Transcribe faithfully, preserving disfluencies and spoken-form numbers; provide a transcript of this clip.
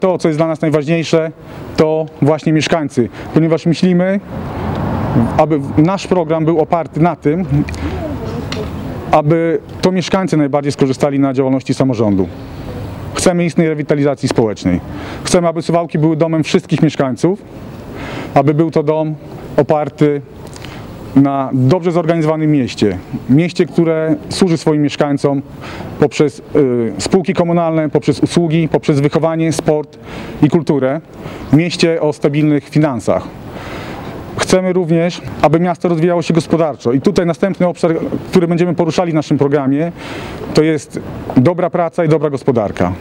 To, co jest dla nas najważniejsze, to właśnie mieszkańcy, ponieważ myślimy, aby nasz program był oparty na tym, aby to mieszkańcy najbardziej skorzystali na działalności samorządu. Chcemy istnej rewitalizacji społecznej. Chcemy, aby Suwałki były domem wszystkich mieszkańców, aby był to dom oparty na dobrze zorganizowanym mieście. Mieście, które służy swoim mieszkańcom poprzez y, spółki komunalne, poprzez usługi, poprzez wychowanie, sport i kulturę. Mieście o stabilnych finansach. Chcemy również, aby miasto rozwijało się gospodarczo. I tutaj następny obszar, który będziemy poruszali w naszym programie, to jest dobra praca i dobra gospodarka.